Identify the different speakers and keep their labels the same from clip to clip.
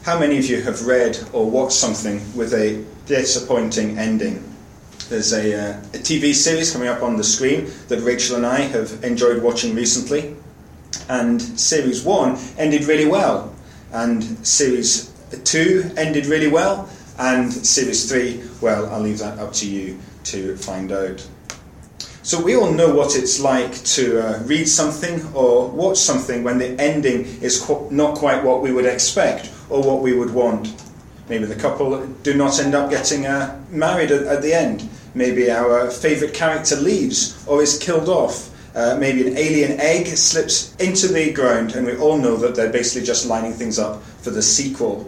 Speaker 1: How many of you have read or watched something with a disappointing ending? There's a TV series coming up on the screen that Rachel and I have enjoyed watching recently. And Series 1 ended really well. And Series 2 ended really well. And Series 3, well, I'll leave that up to you to find out. So we all know what it's like to read something or watch something when the ending is not quite what we would expect or what we would want. Maybe the couple do not end up getting married at the end. Maybe our favourite character leaves or is killed off. Maybe an alien egg slips into the ground, and we all know that they're basically just lining things up for the sequel.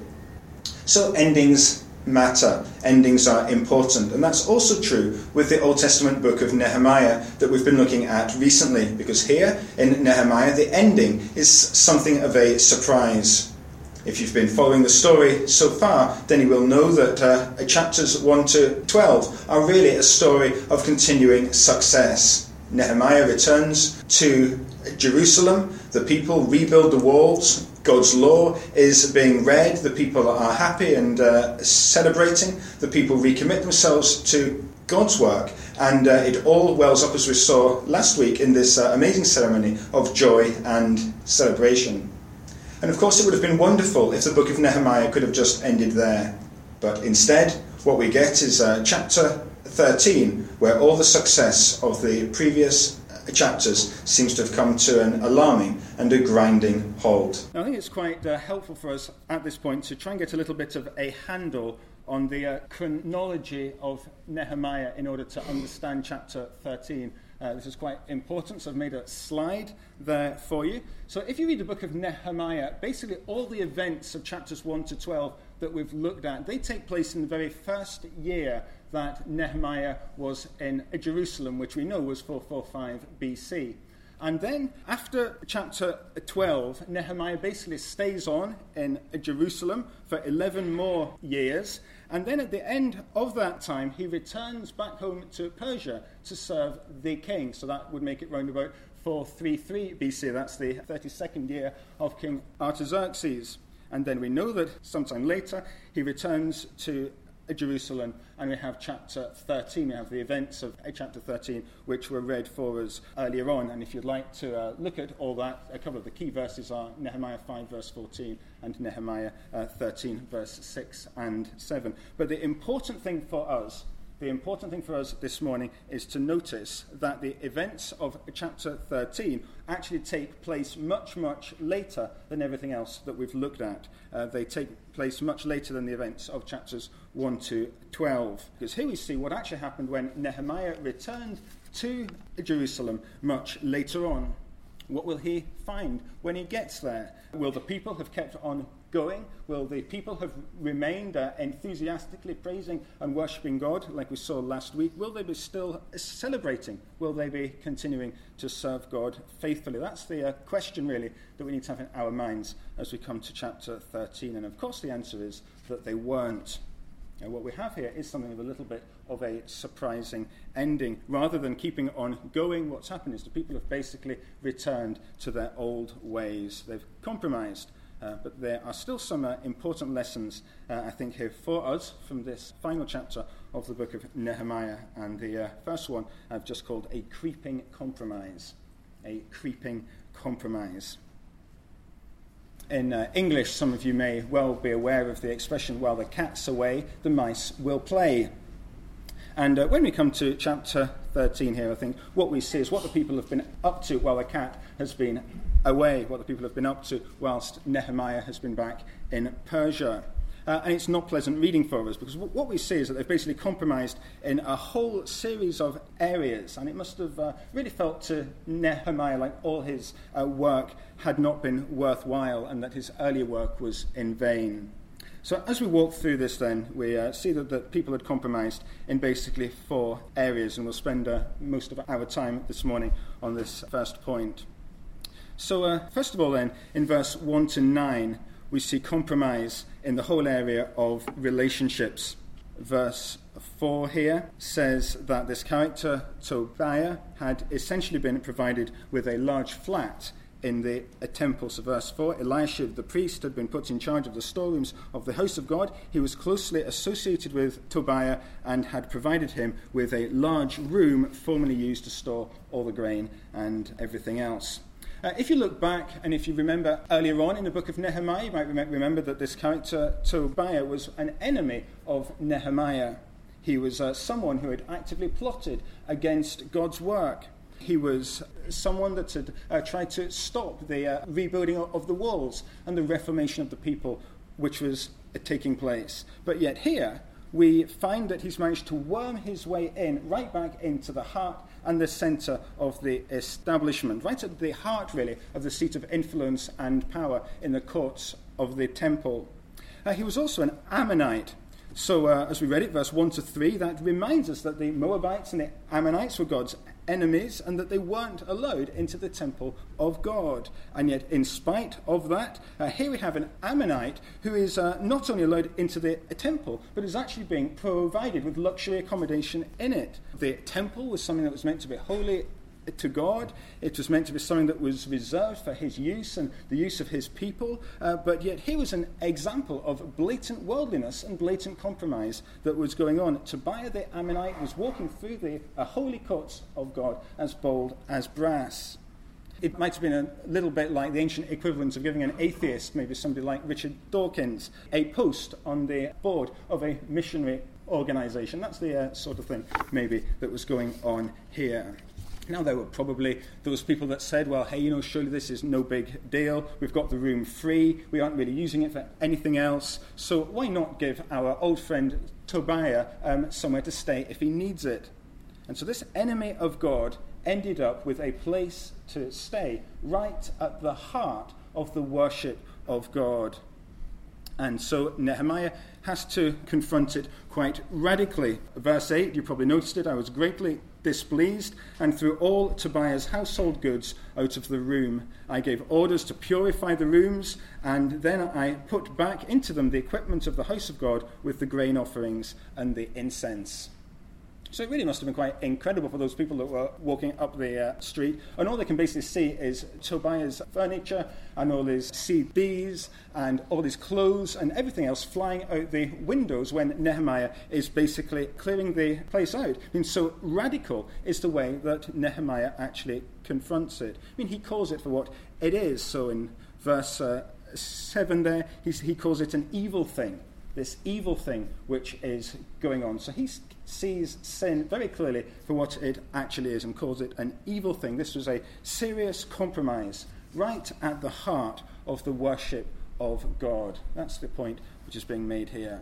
Speaker 1: So endings matter. Endings are important. And that's also true with the Old Testament book of Nehemiah that we've been looking at recently, because here in Nehemiah the ending is something of a surprise. If you've been following the story so far, then you will know that chapters 1 to 12 are really a story of continuing success. Nehemiah returns to Jerusalem, the people rebuild the walls, God's law is being read, the people are happy and celebrating, the people recommit themselves to God's work, and it all wells up, as we saw last week, in this amazing ceremony of joy and celebration. And of course it would have been wonderful if the book of Nehemiah could have just ended there. But instead, what we get is chapter 13, where all the success of the previous chapters seems to have come to an alarming and a grinding halt.
Speaker 2: Now, I think it's quite helpful for us at this point to try and get a little bit of a handle on the chronology of Nehemiah in order to understand chapter 13. This is quite important, so I've made a slide there for you. So if you read the book of Nehemiah, basically all the events of chapters 1 to 12 that we've looked at, they take place in the very first year that Nehemiah was in Jerusalem, which we know was 445 BC. And then after chapter 12, Nehemiah basically stays on in Jerusalem for 11 more years. And then at the end of that time, he returns back home to Persia to serve the king. So that would make it round about 433 BC. That's the 32nd year of King Artaxerxes. And then we know that sometime later he returns to Jerusalem, and we have chapter 13. We have the events of chapter 13, which were read for us earlier on. And if you'd like to look at all that, a couple of the key verses are Nehemiah 5 verse 14 and Nehemiah 13 verse 6 and 7. But the important thing for us this morning is to notice that the events of chapter 13 actually take place much, much later than everything else that we've looked at. They take place much later than the events of chapters 1 to 12. Because here we see what actually happened when Nehemiah returned to Jerusalem much later on. What will he find when he gets there? Will the people have kept on going? Will the people have remained enthusiastically praising and worshipping God like we saw last week? Will they be still celebrating? Will they be continuing to serve God faithfully? That's the question really that we need to have in our minds as we come to chapter 13. And of course the answer is that they weren't. Now, what we have here is something of a little bit of a surprising ending. Rather than keeping on going, what's happened is the people have basically returned to their old ways. They've compromised. But there are still some important lessons, I think, here for us from this final chapter of the book of Nehemiah. And the first one I've just called a creeping compromise. A creeping compromise. In English, some of you may well be aware of the expression, while the cat's away, the mice will play. And when we come to chapter 13 here, I think what we see is what the people have been up to while the cat has been away, what the people have been up to whilst Nehemiah has been back in Persia. And it's not pleasant reading for us, because what we see is that they've basically compromised in a whole series of areas, and it must have really felt to Nehemiah like all his work had not been worthwhile and that his earlier work was in vain. So as we walk through this then, we see that people had compromised in basically 4 areas, and we'll spend most of our time this morning on this first point. So first of all then, in verse 1 to 9, we see compromise in the whole area of relationships. Verse 4 here says that this character, Tobiah, had essentially been provided with a large flat in the temple. So verse 4, Eliashib the priest had been put in charge of the storerooms of the house of God. He was closely associated with Tobiah and had provided him with a large room formerly used to store all the grain and everything else. If you look back and if you remember earlier on in the book of Nehemiah, you might remember that this character Tobiah was an enemy of Nehemiah. He was someone who had actively plotted against God's work. He was someone that had tried to stop the rebuilding of the walls and the reformation of the people, which was taking place. But yet here, we find that he's managed to worm his way in, right back into the heart and the centre of the establishment, right at the heart, really, of the seat of influence and power in the courts of the temple. He was also an Ammonite. So as we read it, verse 1 to 3, that reminds us that the Moabites and the Ammonites were God's enemies and that they weren't allowed into the temple of God. And yet, in spite of that, here we have an Ammonite who is not only allowed into the temple, but is actually being provided with luxury accommodation in it. The temple was something that was meant to be holy to God. It was meant to be something that was reserved for his use and the use of his people, but yet here was an example of blatant worldliness and blatant compromise that was going on. Tobiah the Ammonite was walking through the holy courts of God as bold as brass. It might have been a little bit like the ancient equivalent of giving an atheist, maybe somebody like Richard Dawkins, a post on the board of a missionary organisation. That's the sort of thing maybe that was going on here. Now, there were probably those people that said, well, hey, surely this is no big deal. We've got the room free. We aren't really using it for anything else. So why not give our old friend Tobiah somewhere to stay if he needs it? And so this enemy of God ended up with a place to stay right at the heart of the worship of God. And so Nehemiah has to confront it quite radically. Verse 8, you probably noticed it, I was greatly displeased, and threw all Tobiah's household goods out of the room. I gave orders to purify the rooms, and then I put back into them the equipment of the house of God with the grain offerings and the incense. So it really must have been quite incredible for those people that were walking up the street. And all they can basically see is Tobiah's furniture and all his CDs and all his clothes and everything else flying out the windows when Nehemiah is basically clearing the place out. I mean, so radical is the way that Nehemiah actually confronts it. I mean, he calls it for what it is. So in verse 7 there, he calls it an evil thing. This evil thing which is going on. So he sees sin very clearly for what it actually is and calls it an evil thing. This was a serious compromise right at the heart of the worship of God. That's the point which is being made here.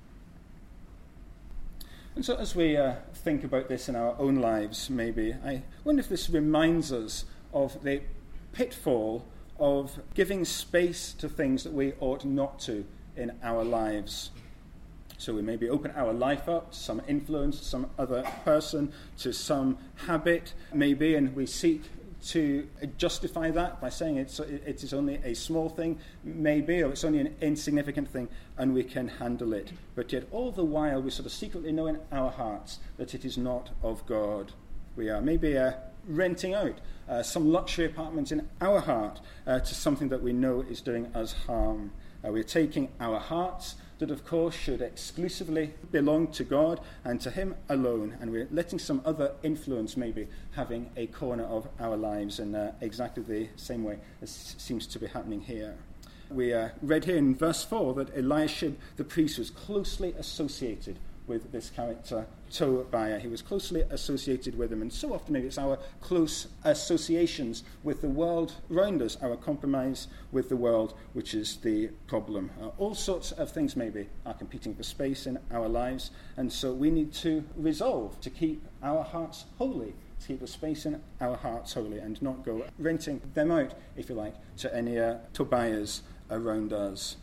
Speaker 2: And so as we think about this in our own lives, maybe, I wonder if this reminds us of the pitfall of giving space to things that we ought not to in our lives. So we maybe open our life up to some influence, to some other person, to some habit, maybe, and we seek to justify that by saying it is only a small thing, maybe, or it's only an insignificant thing, and we can handle it. But yet all the while we sort of secretly know in our hearts that it is not of God. We are maybe renting out some luxury apartment in our heart to something that we know is doing us harm. We're taking our hearts that, of course, should exclusively belong to God and to Him alone, and we're letting some other influence maybe having a corner of our lives in exactly the same way as seems to be happening here. We read here in verse 4 that Eliashib, the priest, was closely associated with this character, Tobiah. He was closely associated with him, and so often maybe it's our close associations with the world around us, our compromise with the world, which is the problem. All sorts of things maybe are competing for space in our lives, and so we need to resolve to keep our hearts holy, to keep the space in our hearts holy, and not go renting them out, if you like, to any Tobiahs around us.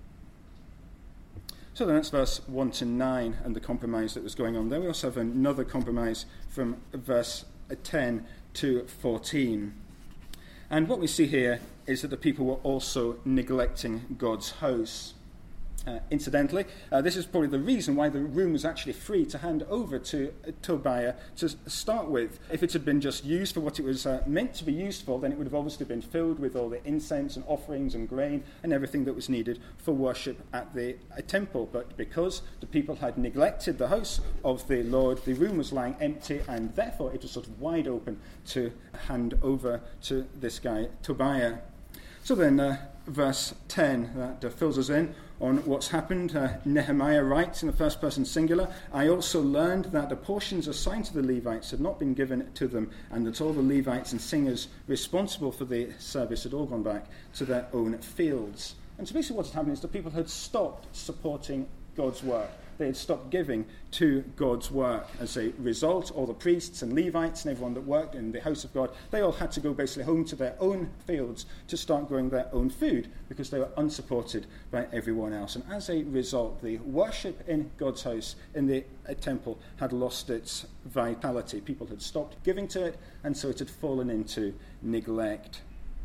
Speaker 2: So then that's verse 1 to 9 and the compromise that was going on there. We also have another compromise from verse 10 to 14. And what we see here is that the people were also neglecting God's house. Incidentally, this is probably the reason why the room was actually free to hand over to Tobiah to start with. If it had been just used for what it was meant to be used for, then it would have obviously been filled with all the incense and offerings and grain and everything that was needed for worship at the temple. But because the people had neglected the house of the Lord, the room was lying empty, and therefore it was sort of wide open to hand over to this guy, Tobiah. So then, verse 10 that fills us in on what's happened. Nehemiah writes in the first person singular, "I also learned that the portions assigned to the Levites had not been given to them, and that all the Levites and singers responsible for the service had all gone back to their own fields." And so basically what had happened is the people had stopped supporting God's work. They had stopped giving to God's work. As a result, all the priests and Levites and everyone that worked in the house of God, they all had to go basically home to their own fields to start growing their own food because they were unsupported by everyone else. And as a result, the worship in God's house, in the temple, had lost its vitality. People had stopped giving to it, and so it had fallen into neglect.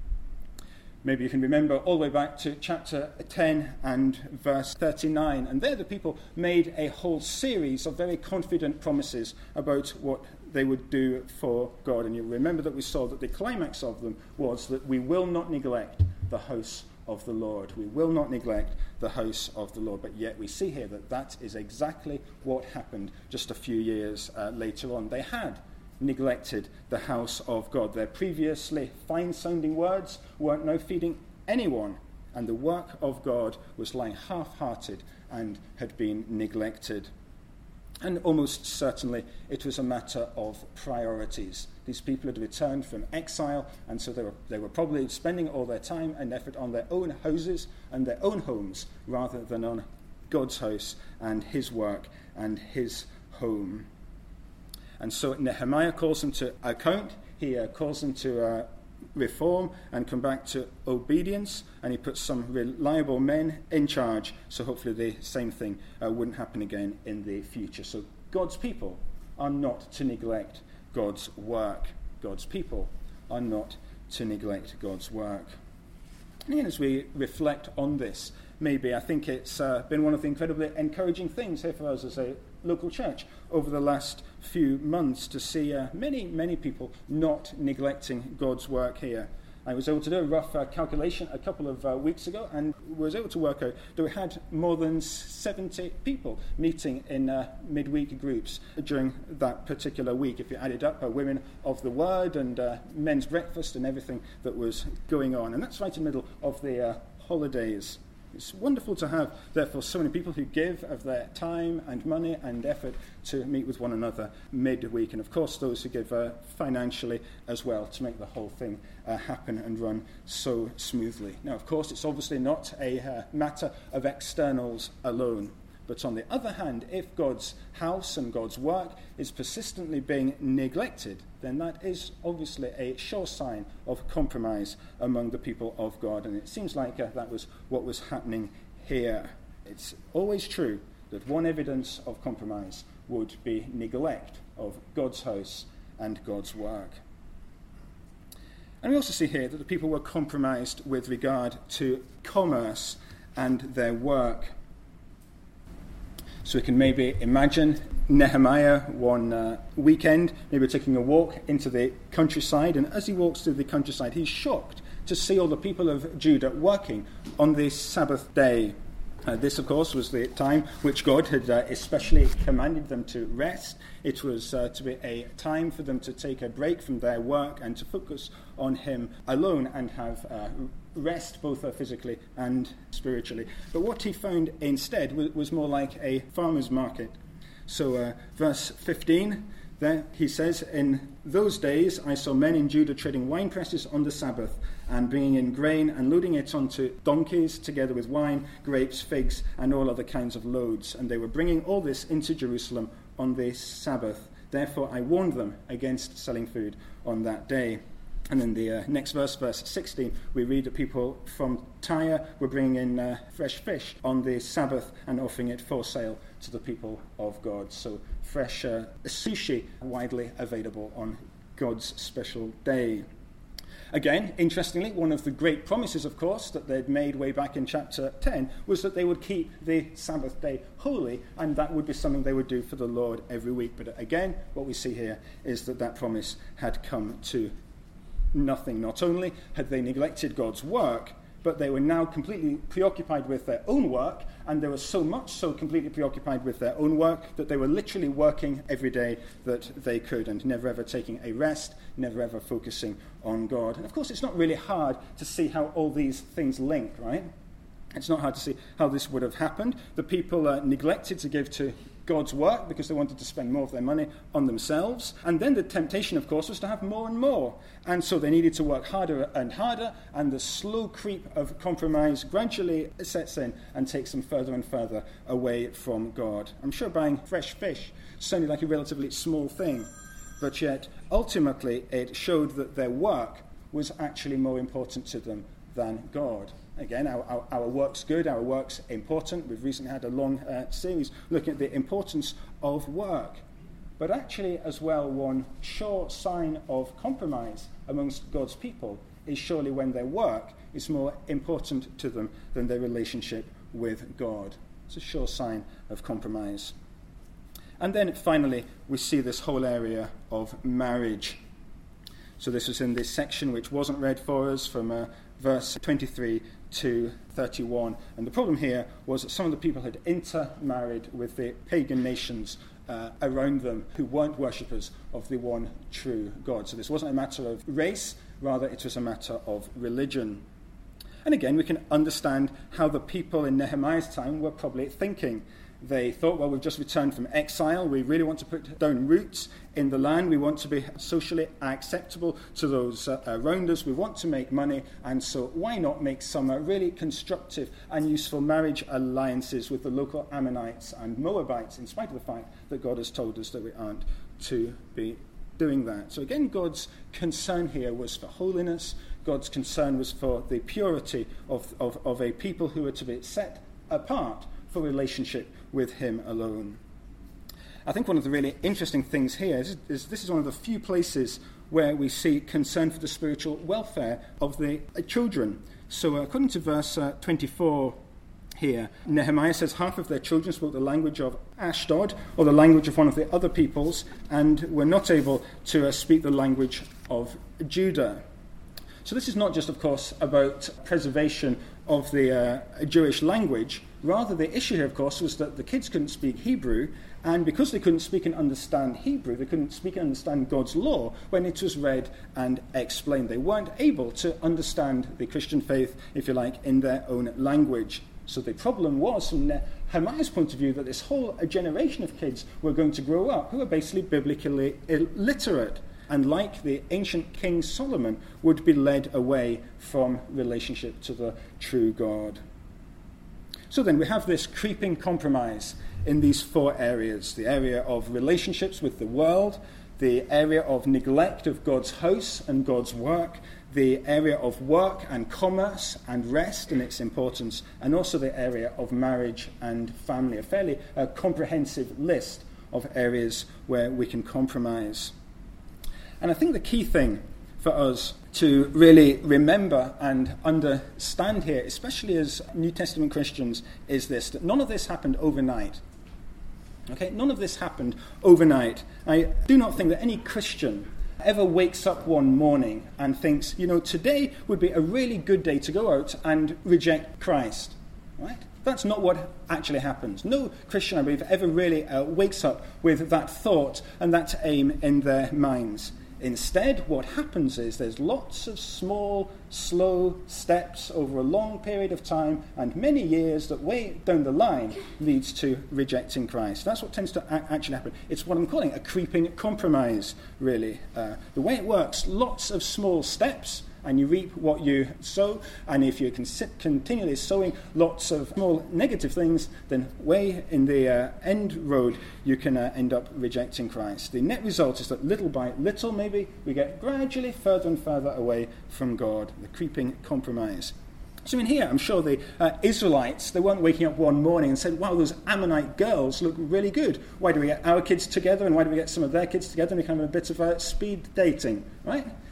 Speaker 2: Maybe you can remember all the way back to chapter 10 and verse 39. And there the people made a whole series of very confident promises about what they would do for God. And you remember that we saw that the climax of them was that we will not neglect the house of the Lord. We will not neglect the house of the Lord. But yet we see here that that is exactly what happened just a few years later on. They had neglected the house of God. Their previously fine-sounding words weren't now feeding anyone, and the work of God was lying half-hearted and had been neglected. And almost certainly it was a matter of priorities. These people had returned from exile, and so they were probably spending all their time and effort on their own houses and their own homes rather than on God's house and his work and his home. And so Nehemiah calls them to account. He calls them to reform and come back to obedience. And he puts some reliable men in charge. So hopefully the same thing wouldn't happen again in the future. So God's people are not to neglect God's work. God's people are not to neglect God's work. And again, as we reflect on this, maybe I think it's been one of the incredibly encouraging things here for us as a local church over the last few months to see many people not neglecting God's work here. I was able to do a rough calculation a couple of weeks ago, and was able to work out that we had more than 70 people meeting in midweek groups during that particular week. If you added up women of the word and men's breakfast and everything that was going on. And that's right in the middle of the holidays. It's wonderful to have, therefore, so many people who give of their time and money and effort to meet with one another midweek. And, of course, those who give financially as well to make the whole thing happen and run so smoothly. Now, of course, it's obviously not a matter of externals alone. But on the other hand, if God's house and God's work is persistently being neglected, then that is obviously a sure sign of compromise among the people of God. And it seems like that was what was happening here. It's always true that one evidence of compromise would be neglect of God's house and God's work. And we also see here that the people were compromised with regard to commerce and their work. So we can maybe imagine Nehemiah one weekend, maybe taking a walk into the countryside, and as he walks through the countryside, he's shocked to see all the people of Judah working on this Sabbath day. This, of course, was the time which God had especially commanded them to rest. It was to be a time for them to take a break from their work and to focus on Him alone and have rest both physically and spiritually. But what he found instead was more like a farmer's market. So verse 15, there he says, "In those days I saw men in Judah treading wine presses on the Sabbath and bringing in grain and loading it onto donkeys together with wine, grapes, figs, and all other kinds of loads. And they were bringing all this into Jerusalem on the Sabbath. Therefore I warned them against selling food on that day." And in the next verse, verse 16, we read that people from Tyre were bringing in fresh fish on the Sabbath and offering it for sale to the people of God. So fresh sushi widely available on God's special day. Again, interestingly, one of the great promises, of course, that they'd made way back in chapter 10 was that they would keep the Sabbath day holy, and that would be something they would do for the Lord every week. But again, what we see here is that that promise had come to nothing. Not only had they neglected God's work, but they were now completely preoccupied with their own work, and they were so much so completely preoccupied with their own work that they were literally working every day that they could, and never ever taking a rest, never ever focusing on God. And of course, it's not really hard to see how all these things link, right? It's not hard to see how this would have happened. The people neglected to give to God's work because they wanted to spend more of their money on themselves. And then the temptation, of course, was to have more and more. And so they needed to work harder and harder, and the slow creep of compromise gradually sets in and takes them further and further away from God. I'm sure buying fresh fish sounded like a relatively small thing, but yet ultimately it showed that their work was actually more important to them than God. Again, our work's good, our work's important. We've recently had a long series looking at the importance of work. But actually, as well, one sure sign of compromise amongst God's people is surely when their work is more important to them than their relationship with God. It's a sure sign of compromise. And then finally, we see this whole area of marriage. So this was in this section which wasn't read for us from verse 23 to 31. And the problem here was that some of the people had intermarried with the pagan nations around them who weren't worshippers of the one true God. So this wasn't a matter of race, rather it was a matter of religion. And again, we can understand how the people in Nehemiah's time were probably thinking. They thought, well, we've just returned from exile. We really want to put down roots in the land. We want to be socially acceptable to those around us. We want to make money. And so why not make some really constructive and useful marriage alliances with the local Ammonites and Moabites, in spite of the fact that God has told us that we aren't to be doing that. So again, God's concern here was for holiness. God's concern was for the purity of a people who are to be set apart for relationship with him alone. I think one of the really interesting things here is this is one of the few places where we see concern for the spiritual welfare of the children. So according to verse 24 here, Nehemiah says half of their children spoke the language of Ashdod, or the language of one of the other peoples, and were not able to speak the language of Judah. So this is not just, of course, about preservation of the Jewish language. Rather, the issue here, of course, was that the kids couldn't speak Hebrew, and because they couldn't speak and understand Hebrew, they couldn't speak and understand God's law when it was read and explained. They weren't able to understand the Christian faith, if you like, in their own language. So the problem was, from Nehemiah's point of view, that this whole generation of kids were going to grow up who were basically biblically illiterate, and like the ancient King Solomon, would be led away from relationship to the true God. So then we have this creeping compromise in these four areas: the area of relationships with the world, the area of neglect of God's house and God's work, the area of work and commerce and rest and its importance, and also the area of marriage and family. A fairly comprehensive list of areas where we can compromise. And I think the key thing for us to really remember and understand here, especially as New Testament Christians, is this: that none of this happened overnight. Okay, none of this happened overnight. I do not think that any Christian ever wakes up one morning and thinks, today would be a really good day to go out and reject Christ. Right? That's not what actually happens. No Christian, I believe, ever really wakes up with that thought and that aim in their minds. Instead, what happens is there's lots of small, slow steps over a long period of time and many years that way down the line leads to rejecting Christ. That's what tends to actually happen. It's what I'm calling a creeping compromise, really. The way it works, lots of small steps, and you reap what you sow. And if you can continually sowing lots of small negative things, then way in the end road, you can end up rejecting Christ. The net result is that little by little, maybe, we get gradually further and further away from God, the creeping compromise. So in here, I'm sure the Israelites, they weren't waking up one morning and said, wow, those Ammonite girls look really good. Why do we get our kids together, and why do we get some of their kids together, and we can have a bit of speed dating, right?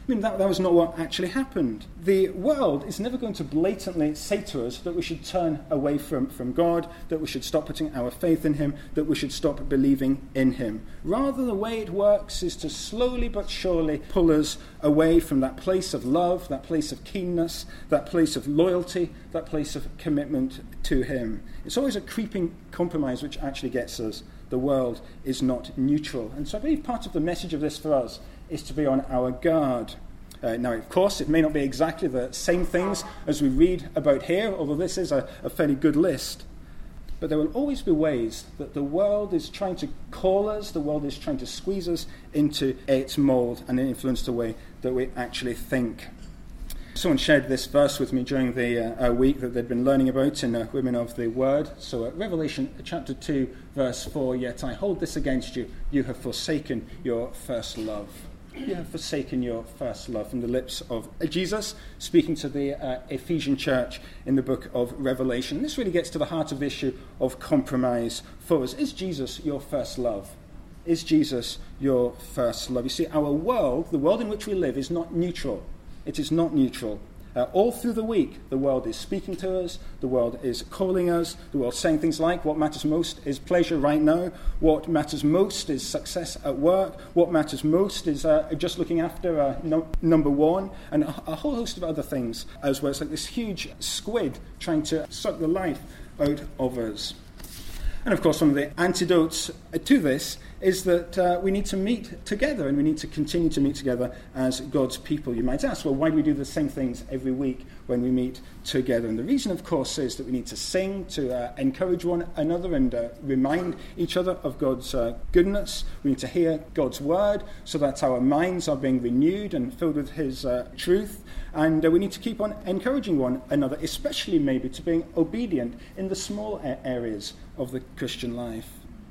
Speaker 2: I mean, that was not what actually happened. The world is never going to blatantly say to us that we should turn away from God, that we should stop putting our faith in him, that we should stop believing in him. Rather, the way it works is to slowly but surely pull us away from that place of love, that place of keenness, that place of loyalty, that place of commitment to him. It's always a creeping compromise which actually gets us. The world is not neutral. And so I believe part of the message of this for us is to be on our guard. Now, of course, it may not be exactly the same things as we read about here, although this is a fairly good list. But there will always be ways that the world is trying to call us, the world is trying to squeeze us into its mold and influence the way that we actually think. Someone shared this verse with me during the week that they'd been learning about in Women of the Word. So Revelation chapter 2, verse 4, "Yet I hold this against you, you have forsaken your first love." You have forsaken your first love, from the lips of Jesus, speaking to the Ephesian church in the book of Revelation. And this really gets to the heart of the issue of compromise for us. Is Jesus your first love? Is Jesus your first love? You see, our world, the world in which we live, is not neutral. It is not neutral. All through the week, the world is speaking to us, the world is calling us, the world saying things like, what matters most is pleasure right now, what matters most is success at work, what matters most is just looking after number one, and a whole host of other things as well. It's like this huge squid trying to suck the life out of us. And of course, one of the antidotes to this is that we need to meet together, and we need to continue to meet together as God's people. You might ask, well, why do we do the same things every week when we meet together? And the reason, of course, is that we need to sing, to encourage one another and remind each other of God's goodness. We need to hear God's word so that our minds are being renewed and filled with his truth. And we need to keep on encouraging one another, especially maybe to being obedient in the small areas of the Christian life.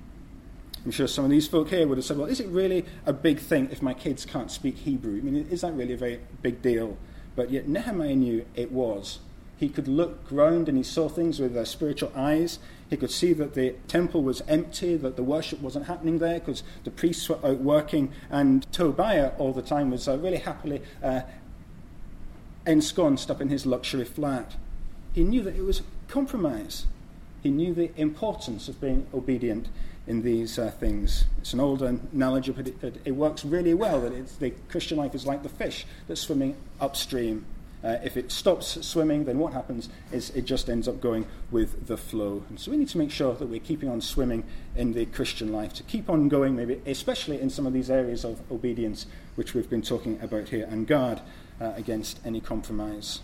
Speaker 2: I'm sure some of these folk here would have said, well, is it really a big thing if my kids can't speak Hebrew? I mean, is that really a very big deal? But yet Nehemiah knew it was. He could look round and he saw things with spiritual eyes. He could see that the temple was empty, that the worship wasn't happening there because the priests were out working, and Tobiah all the time was really happily ensconced up in his luxury flat. He knew that it was compromise. He knew the importance of being obedient in these things. It's an old analogy, but it works really well, that the Christian life is like the fish that's swimming upstream. If it stops swimming, then what happens is it just ends up going with the flow. And so we need to make sure that we're keeping on swimming in the Christian life, to keep on going, maybe especially in some of these areas of obedience which we've been talking about here, and guard against any compromise.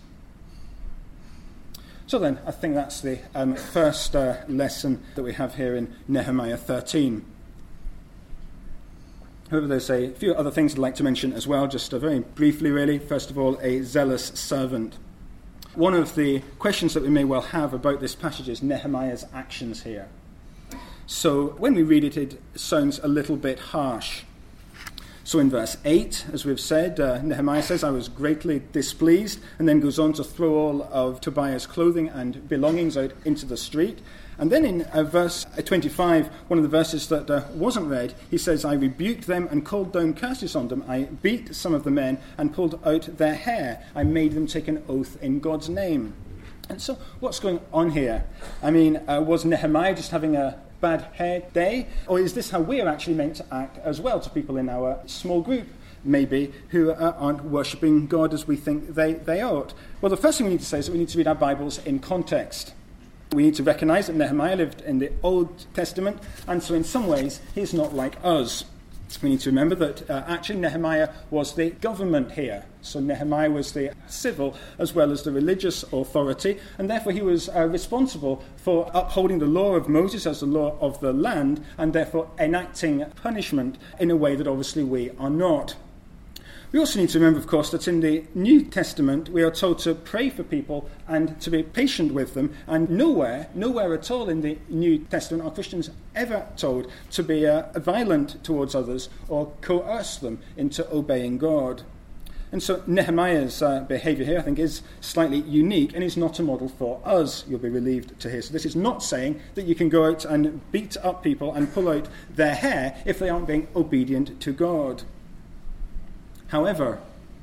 Speaker 2: So then, I think that's the first lesson that we have here in Nehemiah 13. However, there's a few other things I'd like to mention as well, just very briefly really. First of all, a zealous servant. One of the questions that we may well have about this passage is Nehemiah's actions here. So when we read it, it sounds a little bit harsh. So in verse 8, as we've said, Nehemiah says, "I was greatly displeased," and then goes on to throw all of Tobiah's clothing and belongings out into the street. And then in verse 25, one of the verses that wasn't read, he says, "I rebuked them and called down curses on them. I beat some of the men and pulled out their hair. I made them take an oath in God's name." And so what's going on here? I mean, was Nehemiah just having a bad hair day? Or is this how we're actually meant to act as well to people in our small group, maybe, who aren't worshipping God as we think they ought? Well, the first thing we need to say is that we need to read our Bibles in context. We need to recognize that Nehemiah lived in the Old Testament, and so in some ways he's not like us. We need to remember that actually Nehemiah was the government here. So Nehemiah was the civil as well as the religious authority, and therefore he was responsible for upholding the law of Moses as the law of the land, and therefore enacting punishment in a way that obviously we are not. We also need to remember, of course, that in the New Testament we are told to pray for people and to be patient with them, and nowhere at all in the New Testament are Christians ever told to be violent towards others or coerce them into obeying God. And so Nehemiah's behaviour here, I think, is slightly unique and is not a model for us, you'll be relieved to hear. So this is not saying that you can go out and beat up people and pull out their hair if they aren't being obedient to God. However,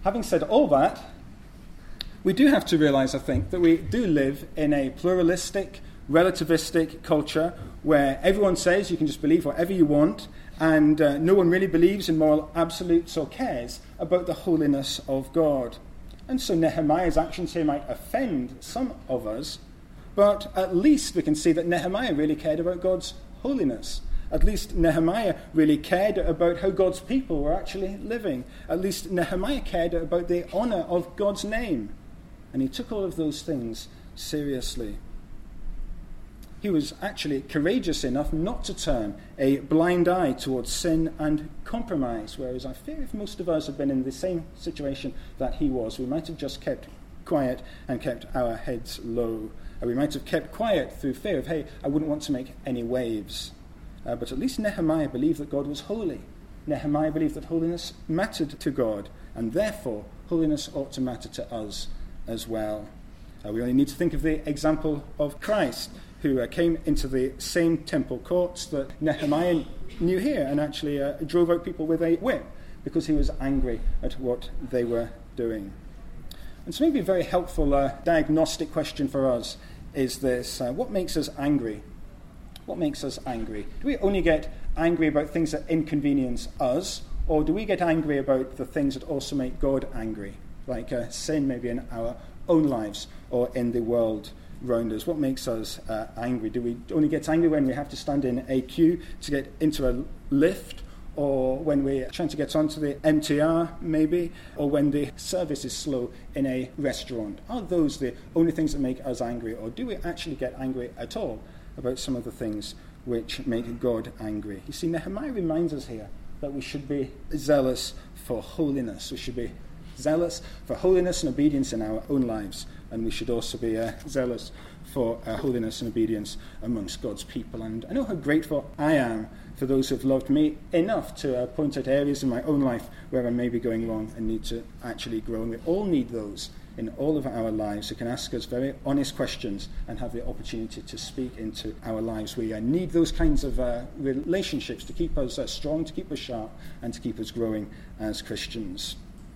Speaker 2: having said all that, we do have to realize, I think, that we do live in a pluralistic, relativistic culture where everyone says you can just believe whatever you want, and no one really believes in moral absolutes or cares about the holiness of God. And so Nehemiah's actions here might offend some of us, but at least we can see that Nehemiah really cared about God's holiness. At least Nehemiah really cared about how God's people were actually living. At least Nehemiah cared about the honor of God's name. And he took all of those things seriously. He was actually courageous enough not to turn a blind eye towards sin and compromise, whereas I fear if most of us had been in the same situation that he was, we might have just kept quiet and kept our heads low. We might have kept quiet through fear of, hey, I wouldn't want to make any waves. But at least Nehemiah believed that God was holy. Nehemiah believed that holiness mattered to God, and therefore holiness ought to matter to us as well. We only need to think of the example of Christ, who came into the same temple courts that Nehemiah knew here and actually drove out people with a whip because he was angry at what they were doing. And so maybe a very helpful diagnostic question for us is this. What makes us angry? What makes us angry? Do we only get angry about things that inconvenience us, or do we get angry about the things that also make God angry, like sin maybe in our own lives or in the world around us? What makes us angry? Do we only get angry when we have to stand in a queue to get into a lift, or when we're trying to get onto the MTR maybe, or when the service is slow in a restaurant? Are those the only things that make us angry, or do we actually get angry at all about some of the things which make God angry? You see, Nehemiah reminds us here that we should be zealous for holiness. We should be zealous for holiness and obedience in our own lives, and we should also be zealous for holiness and obedience amongst God's people. And I know how grateful I am for those who have loved me enough to point out areas in my own life where I may be going wrong and need to actually grow. And we all need those in all of our lives who can ask us very honest questions and have the opportunity to speak into our lives. We need those kinds of relationships to keep us strong, to keep us sharp, and to keep us growing as Christians.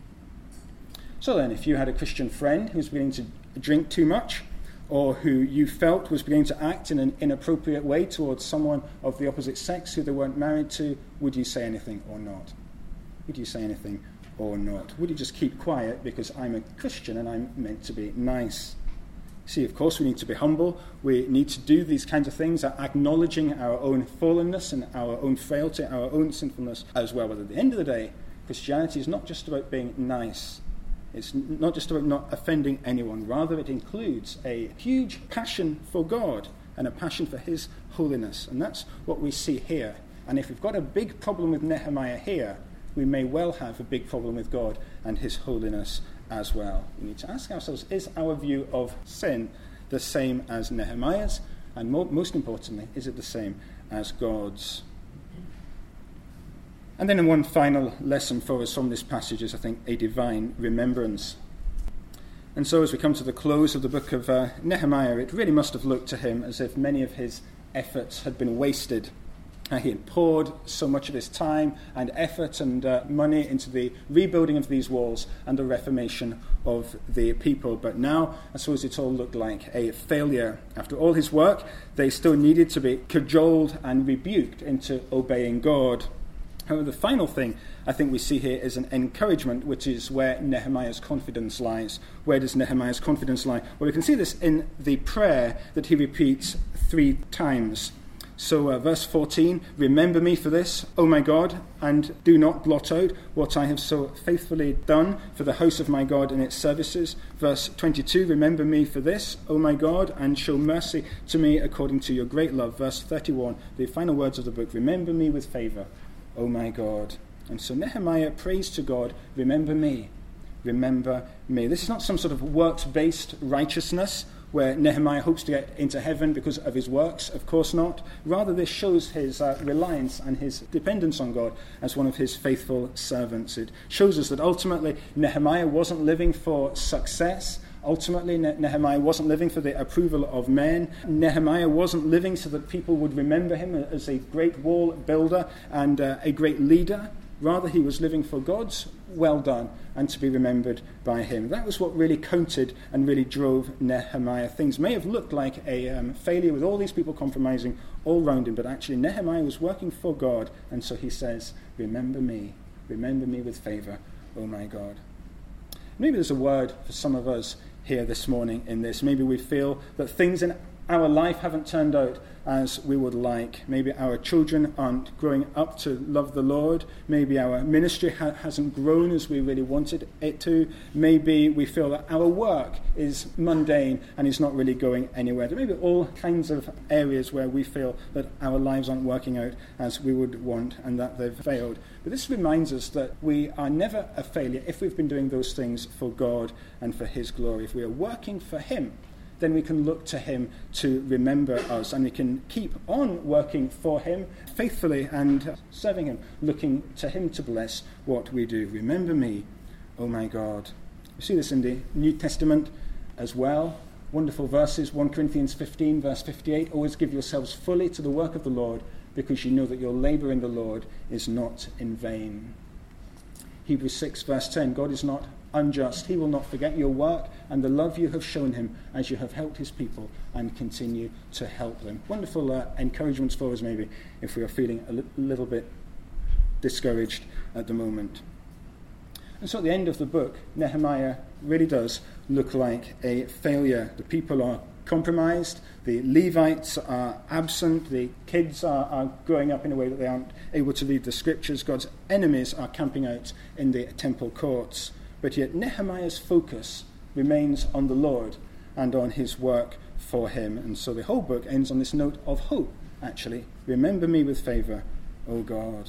Speaker 2: So then, if you had a Christian friend who's beginning to drink too much, or who you felt was beginning to act in an inappropriate way towards someone of the opposite sex who they weren't married to, would you say anything or not? Would you say anything or not? Would you just keep quiet because I'm a Christian and I'm meant to be nice? See, of course, we need to be humble. We need to do these kinds of things, acknowledging our own fallenness and our own frailty, our own sinfulness as well. But at the end of the day, Christianity is not just about being nice. It's not just about not offending anyone. Rather, it includes a huge passion for God and a passion for his holiness. And that's what we see here. And if we've got a big problem with Nehemiah here, we may well have a big problem with God and his holiness as well. We need to ask ourselves, is our view of sin the same as Nehemiah's? And most importantly, is it the same as God's? And then one final lesson for us from this passage is, I think, a divine remembrance. And so as we come to the close of the book of Nehemiah, it really must have looked to him as if many of his efforts had been wasted. He had poured so much of his time and effort and money into the rebuilding of these walls and the reformation of the people. But now, I suppose it all looked like a failure. After all his work, they still needed to be cajoled and rebuked into obeying God. However, the final thing I think we see here is an encouragement, which is where Nehemiah's confidence lies. Where does Nehemiah's confidence lie? Well, we can see this in the prayer that he repeats 3 times. So verse 14, remember me for this, O my God, and do not blot out what I have so faithfully done for the house of my God and its services. Verse 22, remember me for this, O my God, and show mercy to me according to your great love. Verse 31, the final words of the book, remember me with favor, O my God. And so Nehemiah prays to God, remember me, remember me. This is not some sort of works-based righteousness where Nehemiah hopes to get into heaven because of his works. Of course not. Rather, this shows his reliance and his dependence on God as one of his faithful servants. It shows us that ultimately Nehemiah wasn't living for success. Ultimately, Nehemiah wasn't living for the approval of men. Nehemiah wasn't living so that people would remember him as a great wall builder and a great leader. Rather, he was living for God's well done and to be remembered by him. That was what really counted and really drove Nehemiah. Things may have looked like a failure with all these people compromising all around him, but actually Nehemiah was working for God, and so he says, remember me with favour, oh my God. Maybe there's a word for some of us here this morning in this. Maybe we feel that things in our life haven't turned out as we would like. Maybe our children aren't growing up to love the Lord. Maybe our ministry hasn't grown as we really wanted it to. Maybe we feel that our work is mundane and is not really going anywhere. There may be all kinds of areas where we feel that our lives aren't working out as we would want and that they've failed. But this reminds us that we are never a failure if we've been doing those things for God and for his glory. If we are working for him, then we can look to him to remember us, and we can keep on working for him faithfully and serving him, looking to him to bless what we do. Remember me, oh my God. We see this in the New Testament as well. Wonderful verses, 1 Corinthians 15, verse 58, always give yourselves fully to the work of the Lord, because you know that your labour in the Lord is not in vain. Hebrews 6, verse 10, God is not unjust. He will not forget your work and the love you have shown him as you have helped his people and continue to help them. Wonderful encouragements for us, maybe, if we are feeling a little bit discouraged at the moment. And so at the end of the book, Nehemiah really does look like a failure. The people are compromised, the Levites are absent, the kids are growing up in a way that they aren't able to read the scriptures, God's enemies are camping out in the temple courts. But yet Nehemiah's focus remains on the Lord and on his work for him. And so the whole book ends on this note of hope, actually. Remember me with favour, O God.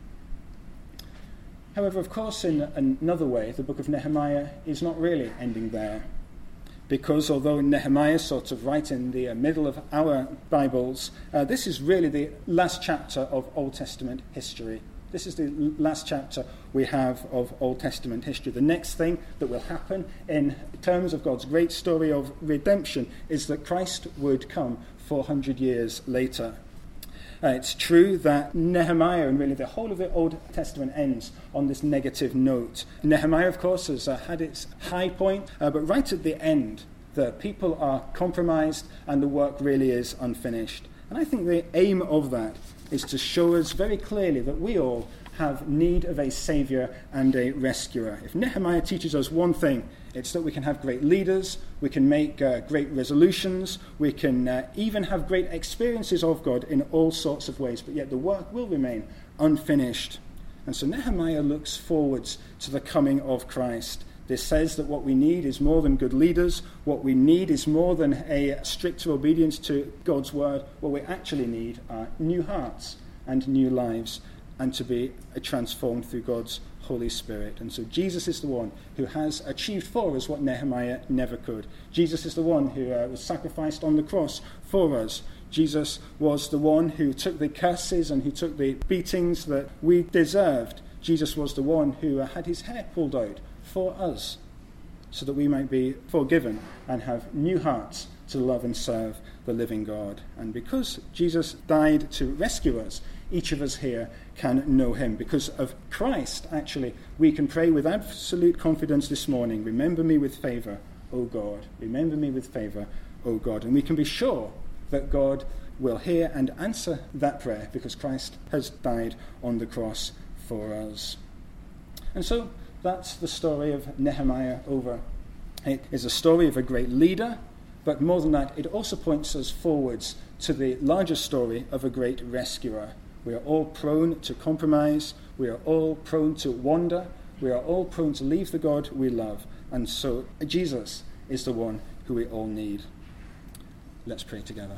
Speaker 2: However, of course, in another way, the book of Nehemiah is not really ending there. Because although Nehemiah is sort of right in the middle of our Bibles, this is really the last chapter of Old Testament history. This is the last chapter we have of Old Testament history. The next thing that will happen in terms of God's great story of redemption is that Christ would come 400 years later. It's true that Nehemiah and really the whole of the Old Testament ends on this negative note. Nehemiah, of course, has had its high point, but right at the end, the people are compromised and the work really is unfinished. And I think the aim of that is to show us very clearly that we all have need of a saviour and a rescuer. If Nehemiah teaches us one thing, it's that we can have great leaders, we can make great resolutions, we can even have great experiences of God in all sorts of ways, but yet the work will remain unfinished. And so Nehemiah looks forwards to the coming of Christ. This says that what we need is more than good leaders. What we need is more than a stricter obedience to God's word. What we actually need are new hearts and new lives, and to be transformed through God's Holy Spirit. And so Jesus is the one who has achieved for us what Nehemiah never could. Jesus is the one who was sacrificed on the cross for us. Jesus was the one who took the curses and who took the beatings that we deserved. Jesus was the one who had his hair pulled out for us, so that we might be forgiven and have new hearts to love and serve the living God. And because Jesus died to rescue us, each of us here can know him. Because of Christ, actually, we can pray with absolute confidence this morning, remember me with favour, O God. Remember me with favour, O God. And we can be sure that God will hear and answer that prayer because Christ has died on the cross for us. And so that's the story of Nehemiah over. It is a story of a great leader, but more than that, it also points us forwards to the larger story of a great rescuer. We are all prone to compromise. We are all prone to wander. We are all prone to leave the God we love. And so Jesus is the one who we all need. Let's pray together.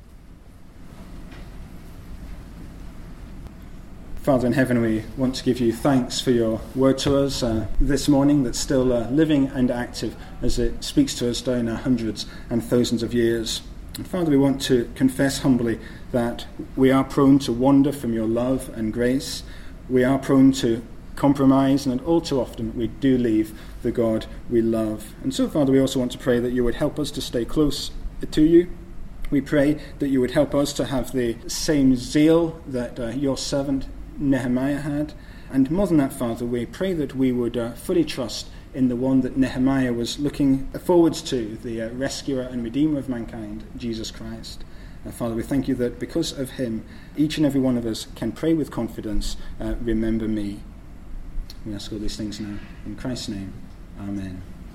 Speaker 2: Father in heaven, we want to give you thanks for your word to us this morning that's still living and active as it speaks to us down hundreds and thousands of years. And Father, we want to confess humbly that we are prone to wander from your love and grace. We are prone to compromise, and all too often we do leave the God we love. And so, Father, we also want to pray that you would help us to stay close to you. We pray that you would help us to have the same zeal that your servant Nehemiah had, And more than that, Father, we pray that we would fully trust in the one that Nehemiah was looking forwards to, the rescuer and redeemer of mankind, Jesus Christ. Father, we thank you that because of him, each and every one of us can pray with confidence, remember me. We ask all these things now. In Christ's name, amen.